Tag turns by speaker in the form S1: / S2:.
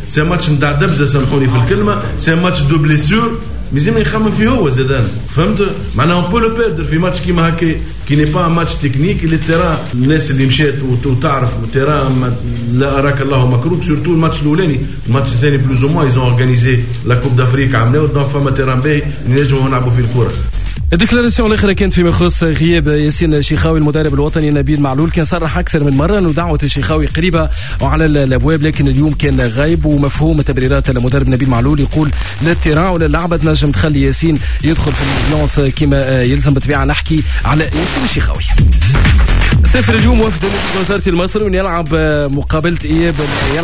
S1: سي ماتش نتاع دبزه سامحوني في الكلمه، سي ماتش دو بليسور لازم يخمم فيه هو زادان، فهمت؟ معناها اون بو لو بيردر في ماتش كيما هكا كي ني با ماتش تكنيك اللي ترى الناس اللي مشات وتعرف ترى لا اراك الله مكروك سورتو الماتش الاولاني. الماتش الثاني بلوز او موان ايزون اورغانيزي لا كوب دافريك عملوه دونك فما تيران باهي نجموا نلعبوا فيه الكره.
S2: الديكلاراسيون الاخرى كانت فيما يخص غياب ياسين الشيخاوي المدرب الوطني نبيل معلول، كان صرح اكثر من مره انه دعوه الشيخاوي قريبه وعلى الابواب، لكن اليوم كان غايب. ومفهوم تبريرات المدرب نبيل معلول يقول لا التيران ولا اللعبه تنجم تخلي ياسين يدخل في البلانس كما يلزم. بالطبيعه نحكي على ياسين الشيخاوي. سافر اليوم وفد وزاره المصري ونلعب مقابله اياب